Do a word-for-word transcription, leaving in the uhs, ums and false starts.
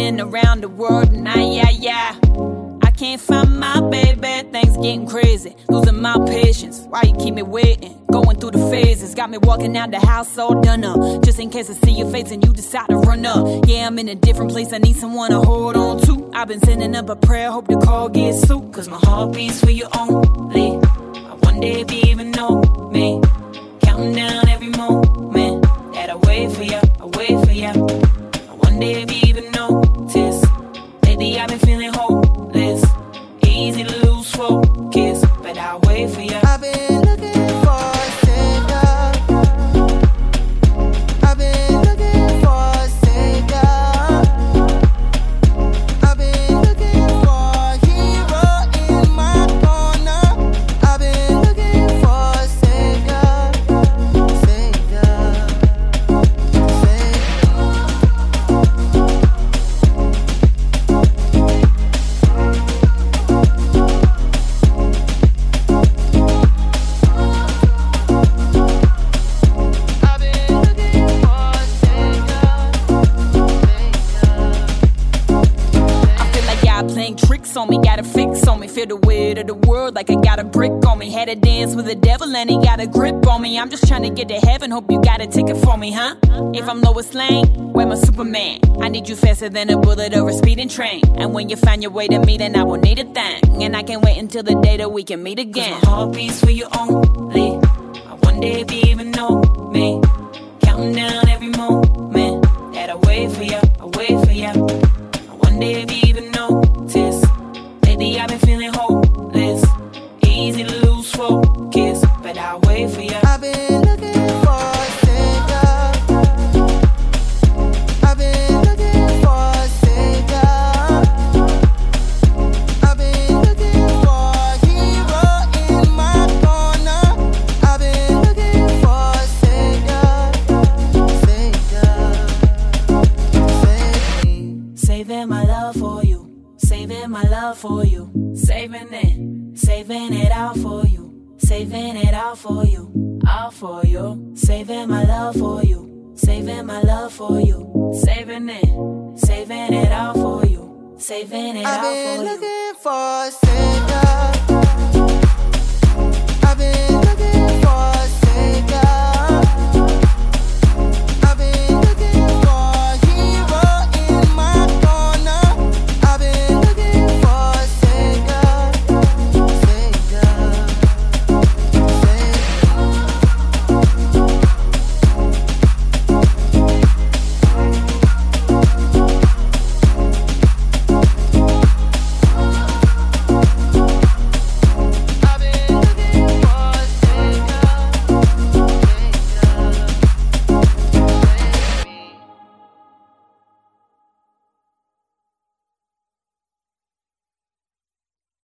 been around the world and I, yeah, yeah. I can't find my baby, things getting crazy. Losing my patience, why you keep me waiting? Going through the phases, got me walking out the house all done up. Just in case I see your face and you decide to run up. Yeah, I'm in a different place, I need someone to hold on to. I've been sending up a prayer, hope the call gets through. Cause my heart beats for you only. I wonder if you even know me. Counting down every moment that I wait for you, I wait for you. I wonder if you even notice. Lately I've been feeling hopeless. Easy to lose focus, but I'll wait for you. I've been looking for a savior. I've been looking for a savior. I've been looking for a hero in my corner. I've been looking for a savior. Savior. Playing tricks on me, got a fix on me. Feel the weight of the world like I got a brick on me. Had to dance with the devil and he got a grip on me. I'm just trying to get to heaven, hope you got a ticket for me, huh? If I'm Lois Lane, where my Superman? I need you faster than a bullet or a speeding train. And when you find your way to me, then I won't need a thing. And I can't wait until the day that we can meet again. Cause my heart beats for you only. I wonder if you even know me. Counting down every moment that I wait for you, I wait for you. I wonder if you even notice. Lately I've been feeling hopeless. Easy to lose focus, but I'll wait for you. I've been looking for a savior. I've been looking for a savior. I've been looking for a hero in my corner. I've been looking for a savior. Savior. Saving my love for you. Saving my love for you. Saving it. Saving it all for you. Saving it all for you. All for you. Saving my love for you. Saving my love for you. Saving it. Saving it all for you. Saving it all for you. I've been looking for a savior.